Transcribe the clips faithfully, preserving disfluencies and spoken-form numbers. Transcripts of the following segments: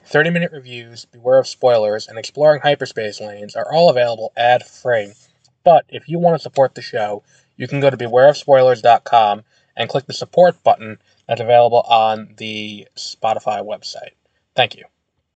thirty-minute reviews, Beware of Spoilers, and Exploring Hyperspace Lanes are all available ad-free. But if you want to support the show, you can go to beware of spoilers dot com and click the support button that's available on the Spotify website. Thank you.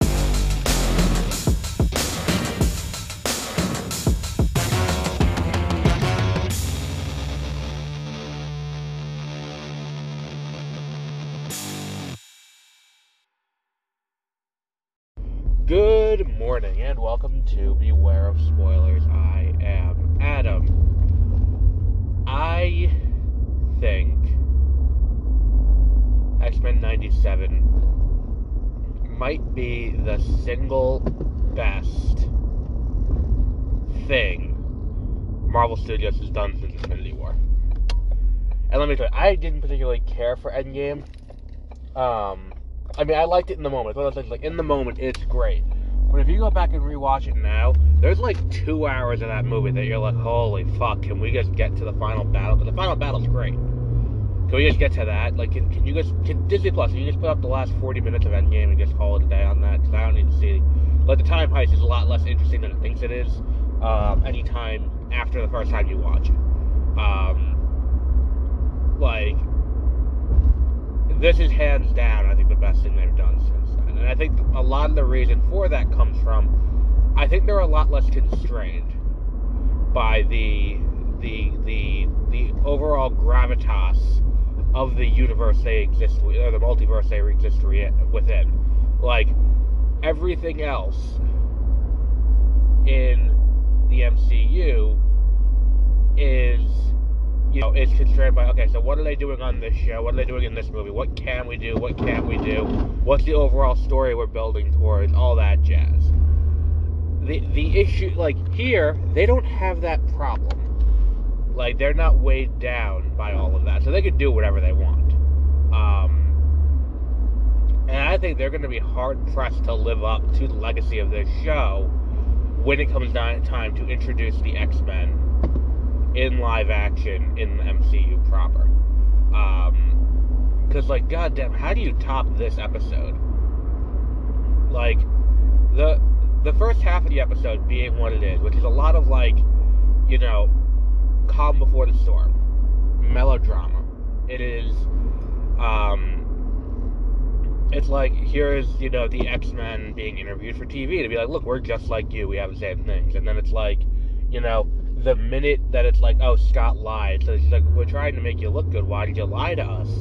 Good morning, and welcome to Beware of Spoilers. I am Adam. I think X-Men ninety-seven might be the single best thing Marvel Studios has done since Infinity War. And let me tell you, I didn't particularly care for Endgame. Um... I mean, I liked it in the moment. It's one of those things, like, in the moment, it's great. But if you go back and rewatch it now, there's like two hours of that movie that you're like, holy fuck, can we just get to the final battle? Because the final battle's great. Can we just get to that? Like, can, can you guys, can Disney Plus, can you just put up the last forty minutes of Endgame and just call it a day on that? Because I don't need to see, like, the time heist is a lot less interesting than it thinks it is, um, anytime after the first time you watch it. Um, like, this is hands down, I think, the best thing they've done since then. And I think a lot of the reason for that comes from, I think they're a lot less constrained by the the the the overall gravitas of the universe they exist with, or the multiverse they exist within. Like, everything else in the M C U is, you know, it's constrained by, okay, so what are they doing on this show? What are they doing in this movie? What can we do? What can't we do? What's the overall story we're building towards? All that jazz. The the issue, like, here, they don't have that problem. Like, they're not weighed down by all of that. So they can do whatever they want. Um, and I think they're going to be hard-pressed to live up to the legacy of this show when it comes down time to introduce the X-Men in live action in the M C U proper. Um, because, like, goddamn, how do you top this episode? Like, the the first half of the episode being what it is, which is a lot of, like, you know, calm before the storm, melodrama. It is, um, it's like, here's, you know, the X-Men being interviewed for T V to be like, look, we're just like you, we have the same things. And then it's like, you know, the minute that it's like, oh, Scott lied, so she's like, we're trying to make you look good, why did you lie to us?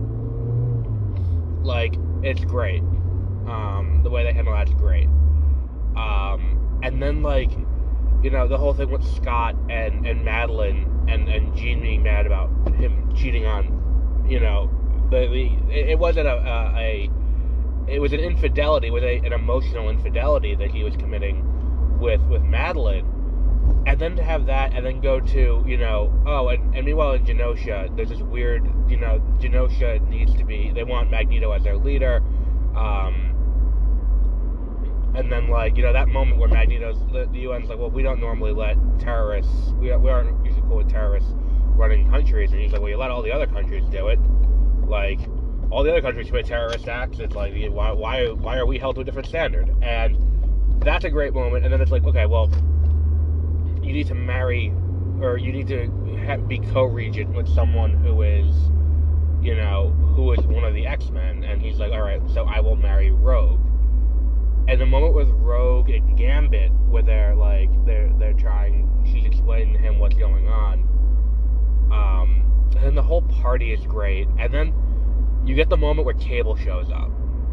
Like, it's great. Um, the way they handle that's great. Um, and then, like, you know, the whole thing with Scott and, and Madeline and, and Jean being mad about him cheating on, you know, the, the it wasn't a, a, a it was an infidelity, it was a, an emotional infidelity that he was committing with, with Madeline. And then to have that, and then go to, you know, oh, and, and meanwhile in Genosha, there's this weird, you know, Genosha needs to be, they want Magneto as their leader, um, and then, like, you know, that moment where Magneto's, the, the U N's like, well, we don't normally let terrorists, we, we aren't usually cool with terrorists running countries, and he's like, well, you let all the other countries do it, like, all the other countries commit terrorist acts, it's like, why, why, why are we held to a different standard? And that's a great moment, and then it's like, okay, well, you need to marry, or you need to have, be co-regent with someone who is, you know, who is one of the X-Men, and he's like, alright, so I will marry Rogue. And the moment with Rogue and Gambit, where they're, like, they're, they're trying, she's explaining to him what's going on, um, and then the whole party is great, and then you get the moment where Cable shows up,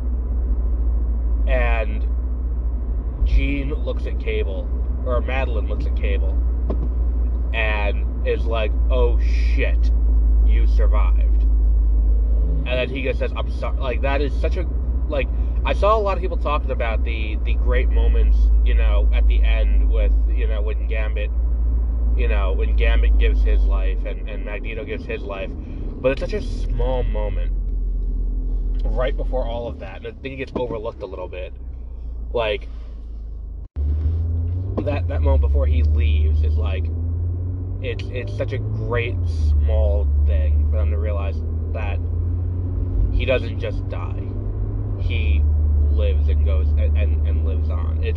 and Jean looks at Cable, or Madeline looks at Cable, and is like, oh shit, you survived. And then he just says, I'm sorry. Like, that is such a, like, I saw a lot of people talking about the, the great moments, you know, at the end with, you know, when Gambit, you know, when Gambit gives his life, and, and Magneto gives his life, but it's such a small moment right before all of that, and I think it gets overlooked a little bit. Like, that that moment before he leaves is like, it's it's such a great small thing for them to realize that he doesn't just die. He lives and goes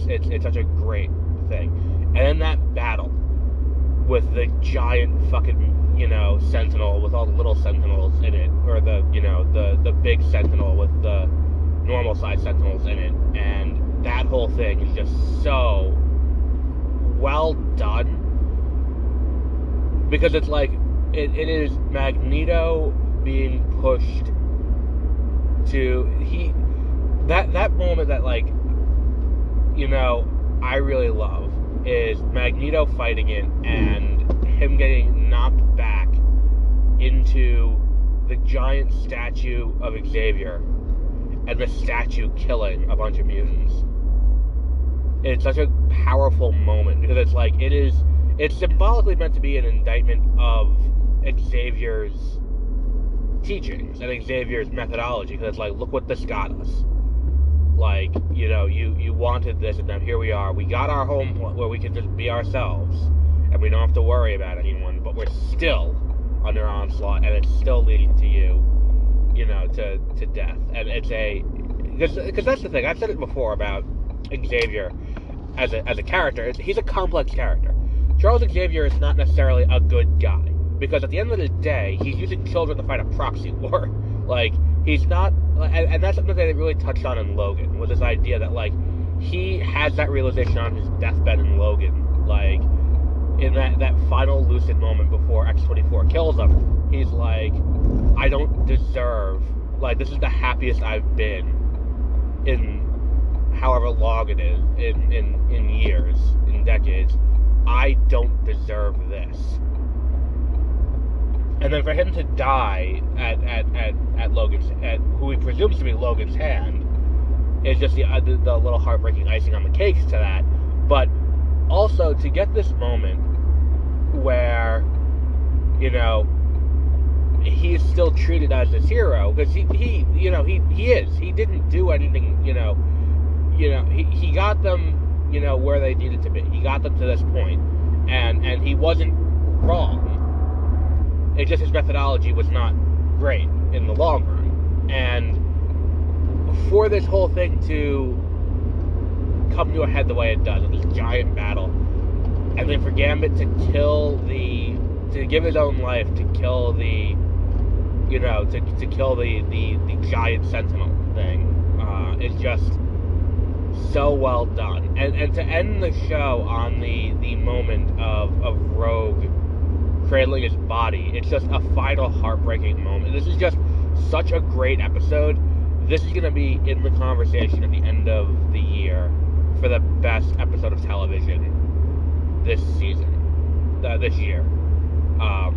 it's it's it's such a great thing. And then that battle with the giant fucking, you know, Sentinel with all the little Sentinels in it, or the, you know, the the big Sentinel with the normal size Sentinels in it, and that whole thing is just so well done, because it's like it, it is Magneto being pushed to he that that moment that, like, you know, I really love is Magneto fighting it and him getting knocked back into the giant statue of Xavier and the statue killing a bunch of mutants. It's such a powerful moment because it's like it is it's symbolically meant to be an indictment of Xavier's teachings and Xavier's methodology, because it's like, look what this got us. Like, you know, you, you wanted this, and now here we are. We got our home where we can just be ourselves, and we don't have to worry about anyone, but we're still under onslaught, and it's still leading to you, you know, to, to death. And it's a... Because that's the thing. I've said it before about Xavier as a, as a character. It's, he's a complex character. Charles Xavier is not necessarily a good guy, because at the end of the day, he's using children to fight a proxy war. Like, he's not... And, and that's something that they really touched on in Logan, was this idea that, like, he has that realization on his deathbed in Logan. Like, in that, that final lucid moment before X twenty-four kills him, he's like, I don't deserve... Like, this is the happiest I've been in however long it is, in, in, in years, in decades. I don't deserve this. And then for him to die at at, at, at Logan's, at who he presumes to be Logan's hand, is just the, uh, the the little heartbreaking icing on the cake to that. But also to get this moment where, you know, he is still treated as this hero, because he, he you know he, he is he didn't do anything, you know you know he, he got them, you know, where they needed to be. He got them to this point, and and he wasn't wrong. It's just his methodology was not great in the long run. And for this whole thing to come to a head the way it does, with this giant battle, and then for Gambit to kill the, to give his own life to kill the, you know, to, to kill the, the, the giant Sentinel thing, uh, is just so well done. And and to end the show on the, the moment of, of Rogue cradling his body, it's just a final heartbreaking moment. This is just such a great episode. This is going to be in the conversation at the end of the year for the best episode of television this season, uh, this year. Um,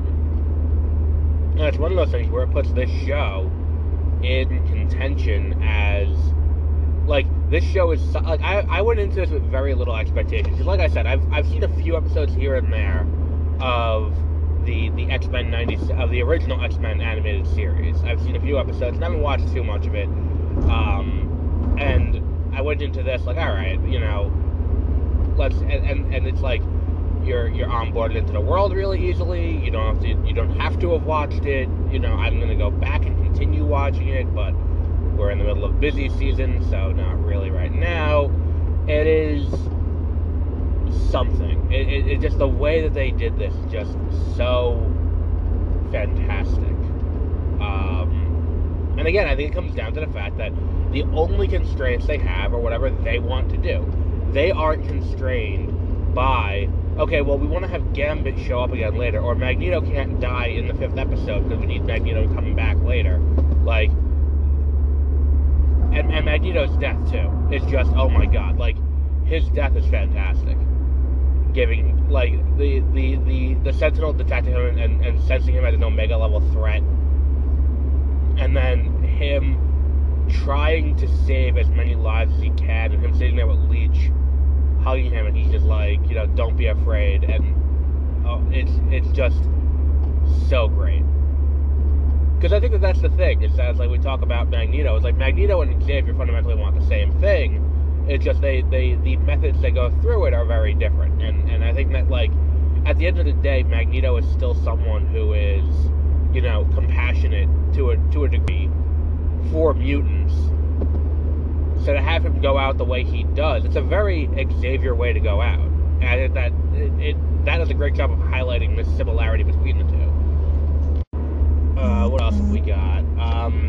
and it's one of those things where it puts this show in contention as, like, this show is, like, I, I went into this with very little expectations. Because, like I said, I've, I've seen a few episodes here and there of the the X-Men ninety of the original X-Men animated series. I've seen a few episodes and I haven't watched too much of it. Um, and I went into this like, all right, you know, let's and, and, and it's like you're you're onboarded into the world really easily. You don't have to you don't have to have watched it. You know, I'm gonna go back and continue watching it, but we're in the middle of busy season, so not really right now. It is something. It, it, it just, the way that they did this is just so fantastic. Um, and again, I think it comes down to the fact that the only constraints they have are whatever they want to do. They aren't constrained by, okay, well, we want to have Gambit show up again later, or Magneto can't die in the fifth episode because we need Magneto coming back later. Like, and, and Magneto's death, too, is just, oh my god, like, his death is fantastic. Giving, like, the, the, the, the Sentinel detecting him and, and sensing him as an Omega level threat, and then him trying to save as many lives as he can, and him sitting there with Leech hugging him, and he's just like, you know, don't be afraid, and oh, it's it's just so great. Because I think that that's the thing, is that, like, we talk about Magneto, it's like Magneto and Xavier fundamentally want the same thing. It's just they, they the methods they go through it are very different. And, and I think that, like, at the end of the day, Magneto is still someone who is, you know, compassionate to a to a degree for mutants, So to have him go out the way he does, it's a very Xavier way to go out, and it, that it, it that does a great job of highlighting the similarity between the two. Uh, what else have we got? Um,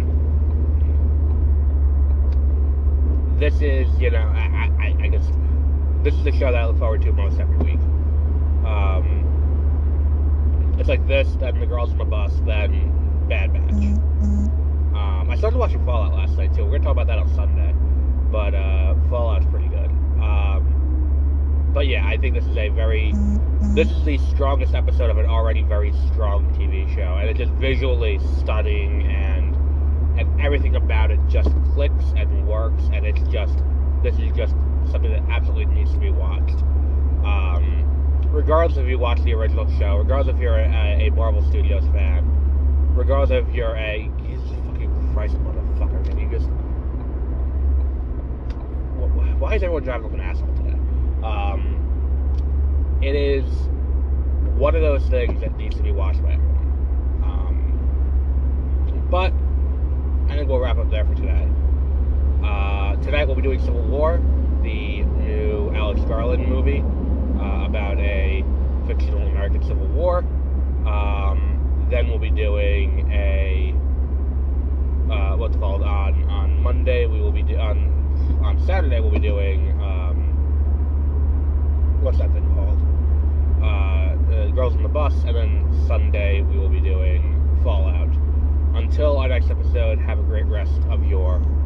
this is, you know, I, I, I guess this is the show that I look forward to most every week. Um, it's like this, then The Girls on the Bus, then Bad Batch. Um, I started watching Fallout last night too. We're gonna talk about that on Sunday, but uh, Fallout's pretty good. Um, but yeah, I think this is a very, this is the strongest episode of an already very strong T V show, and it's just visually stunning, and and everything about it just clicks and works, and it's just, this is just something that absolutely needs to be watched. Um, regardless if you watch the original show, regardless if you're a, a Marvel Studios fan, regardless if you're a, Jesus fucking Christ, motherfucker, can you just, why is everyone driving like an asshole today? Um, it is one of those things that needs to be watched by everyone. Um, but I think we'll wrap up there for today. Uh, tonight we'll be doing Civil War, the new Alex Garland movie uh, about a fictional American Civil War. Um, then we'll be doing a uh, what's it called on on Monday. We will be do, on on Saturday. We'll be doing um, what's that thing called? Uh, uh, Girls on the Bus, and then Sunday we will be doing Fallout. Until our next episode, have a great rest of your